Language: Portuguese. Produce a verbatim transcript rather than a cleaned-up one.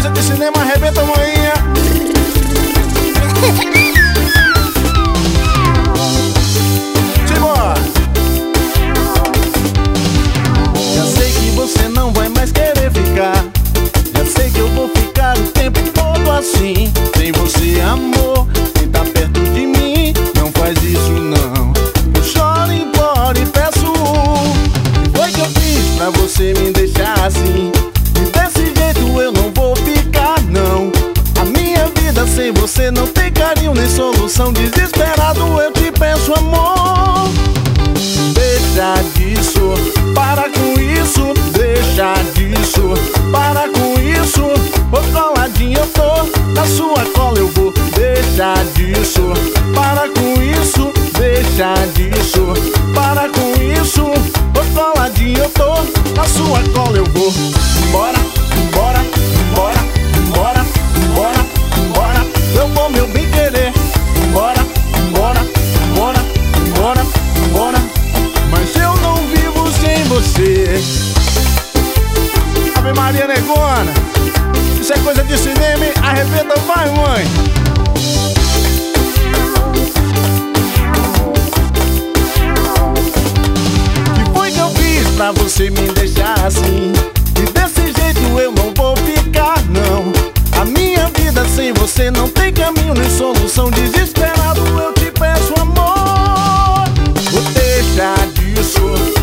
coisa de cinema arrebenta, manhinha. Simbora. Já sei que você não vai mais querer ficar. Já sei que eu vou ficar o tempo todo assim. Sem você, amor, quem tá perto de mim, não faz isso não. Eu choro, imploro e peço. Foi que eu fiz pra você me deixar assim? E desse jeito eu não vou ficar não. A minha vida sem você não tem carinho nem solução. Desesperado eu te peço, amor, deixa disso, para com isso. Deixa disso, para com isso. Ô coladinha eu tô, na sua cola eu vou. Deixa disso, para com isso. Deixa disso, para com isso. Ô coladinha eu tô, na sua cola eu vou. Bora, bora, bora, bora, bora, bora. Eu vou, meu bem querer. Bora, bora, bora, bora, bora. Mas eu não vivo sem você. Ave Maria Negona, isso é coisa de cinema, hein? Arrebenta, vai, mãe. Que foi que eu fiz pra você me deixar assim? E desse jeito eu não vou ficar, não. A minha vida sem você não tem caminho nem solução. Desesperado eu te peço, amor, deixa disso,